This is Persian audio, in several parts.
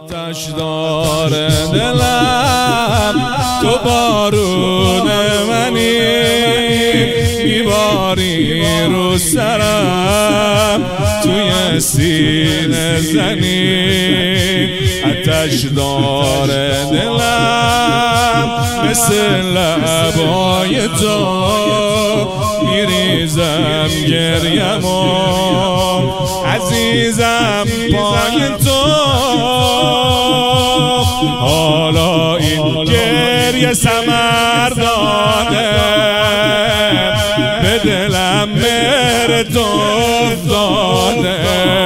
آتش داره دلم، تو بارون منی، میباری رو سرم، توی سینه زنی. آتش داره دلم، مثل لبای تو میریزم گریمو، عزیزم پای تو. حالا این گریه ثمر داده، به دلم مهر تو افتاده.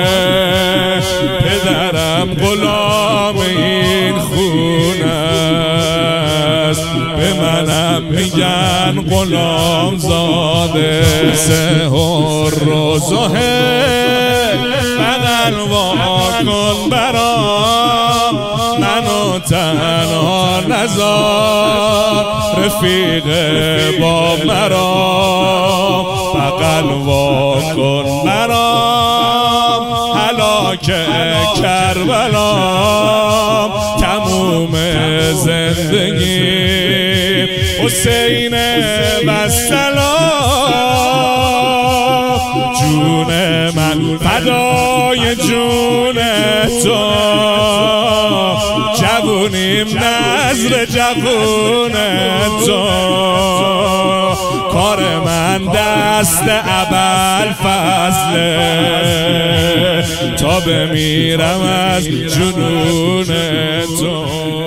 پدرم غلام این خونه است، به منم میگن غلام زاده. سحر و زهر بغل واکن برام، منو تنها نذار، رفیق با مرا بغل واکن برام. هلاک کربلام تموم زندگی، حسین والسلام. جون من فدای جون تو، جوونیم نظر جوون تو. کار من دست ابوالفضله، تا بمیرم از جنون تو.